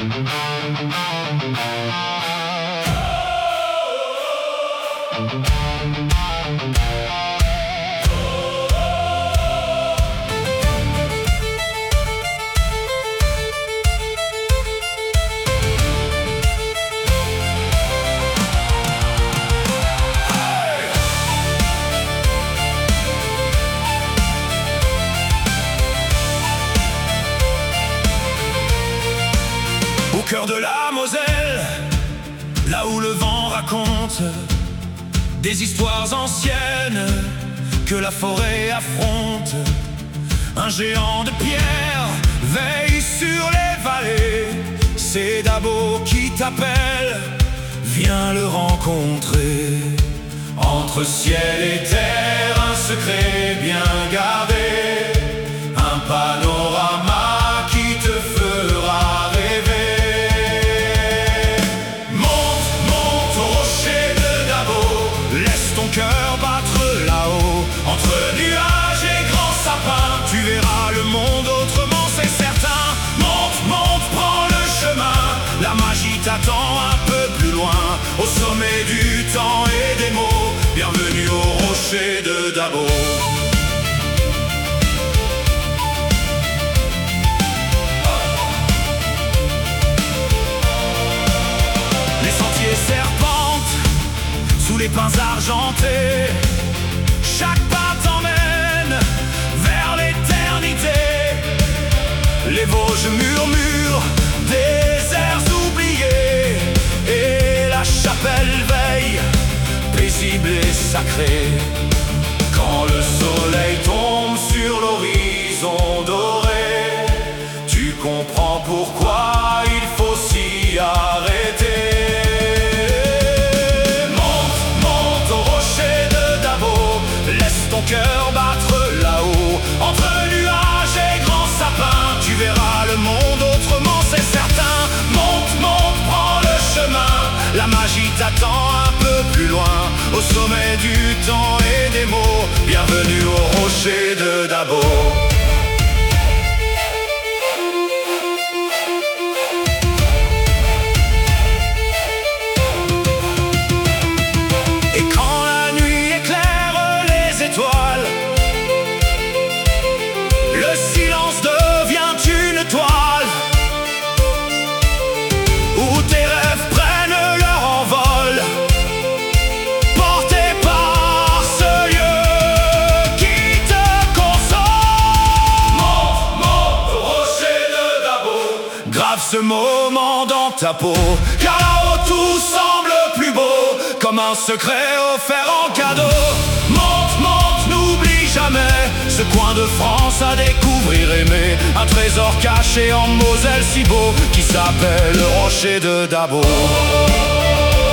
Au cœur de la Moselle, là où le vent raconte des histoires anciennes que la forêt affronte, un géant de pierre veille sur les vallées. C'est Dabo qui t'appelle, viens le rencontrer. Entre ciel et terre, un secret bien gardé, un panorama qui te fera rêver. Monte, monte au rocher de Dabo, laisse ton cœur battre là-haut. Entre nuages et grands sapins, tu verras le monde autrement, c'est certain. Monte, monte, prends le chemin, la magie t'attend un peu plus loin. Au sommet du temps et des mots, bienvenue au rocher de Dabo. Les sentiers serpentent sous les pins argentés, chaque pas t'emmène vers l'éternité. Les Vosges murmurent des airs oubliés, et la chapelle veille, paisible et sacrée. Quand le soleil tombe sur l'horizon doré, tu comprends pourquoi il faut s'y arrêter. Monte, monte au rocher de Dabo, laisse ton cœur battre là-haut. Entre nuages et grands sapins, tu verras le monde autrement, c'est certain. Monte, monte, prends le chemin, la magie t'attend un peu plus loin. Au sommet du temps et des mots, bienvenue au rocher de Dabo. Et quand la nuit éclaire les étoiles, le silence devient une toile où tes rêves prennent leur envol, portés par ce lieu qui te console. Monte, monte au rocher de Dabo, grave ce moment dans ta peau, car là-haut tout semble plus beau, comme un secret offert en cadeau. Monte, monte, n'oublie jamais ce coin de France à découvrir, aimer, un trésor caché en Moselle si beau, qui s'appelle le rocher de Dabo.